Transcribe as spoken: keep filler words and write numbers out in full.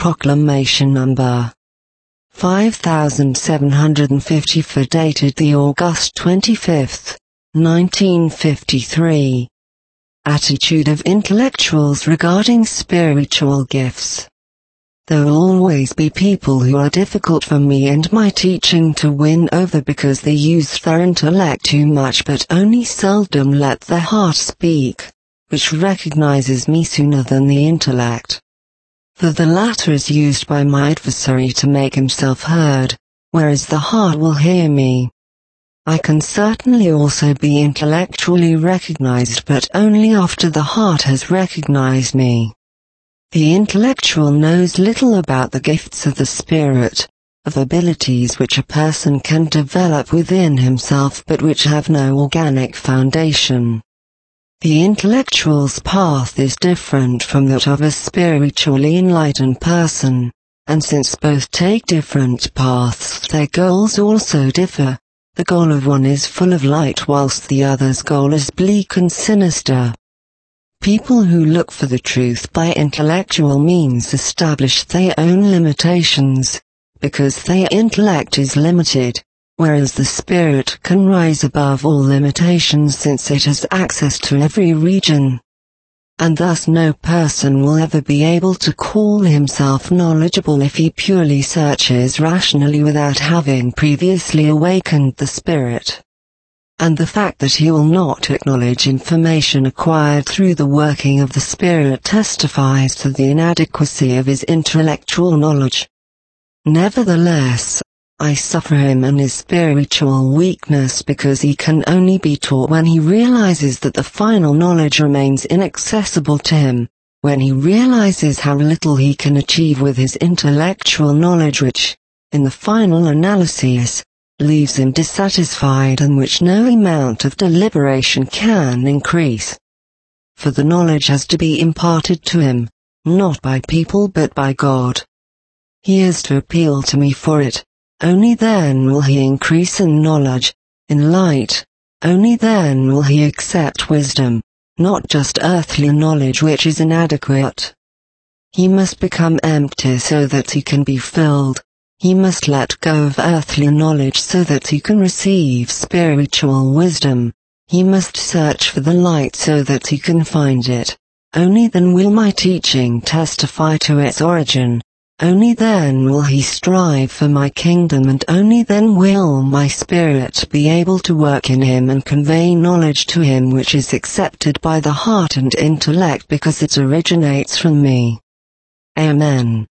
Proclamation Number five thousand seven hundred fifty-four, dated the August twenty-fifth, nineteen fifty-three. Attitude of intellectuals regarding spiritual gifts. There will always be people who are difficult for me and my teaching to win over because they use their intellect too much but only seldom let their heart speak, which recognizes me sooner than the intellect. For the latter is used by my adversary to make himself heard, whereas the heart will hear me. I can certainly also be intellectually recognized, but only after the heart has recognized me. The intellectual knows little about the gifts of the Spirit, of abilities which a person can develop within himself but which have no organic foundation. The intellectual's path is different from that of a spiritually enlightened person, and since both take different paths, their goals also differ. The goal of one is full of light whilst the other's goal is bleak and sinister. People who look for the truth by intellectual means establish their own limitations, because their intellect is limited, whereas the Spirit can rise above all limitations since it has access to every region. And thus no person will ever be able to call himself knowledgeable if he purely searches rationally without having previously awakened the Spirit. And the fact that he will not acknowledge information acquired through the working of the Spirit testifies to the inadequacy of his intellectual knowledge. Nevertheless, I suffer him and his spiritual weakness because he can only be taught when he realizes that the final knowledge remains inaccessible to him, when he realizes how little he can achieve with his intellectual knowledge which, in the final analysis, leaves him dissatisfied and which no amount of deliberation can increase. For the knowledge has to be imparted to him, not by people but by God. He is to appeal to me for it. Only then will he increase in knowledge, in light. Only then will he accept wisdom, not just earthly knowledge which is inadequate. He must become empty so that he can be filled. He must let go of earthly knowledge so that he can receive spiritual wisdom. He must search for the light so that he can find it. Only then will my teaching testify to its origin. Only then will he strive for my kingdom, and only then will my Spirit be able to work in him and convey knowledge to him which is accepted by the heart and intellect because it originates from me. Amen.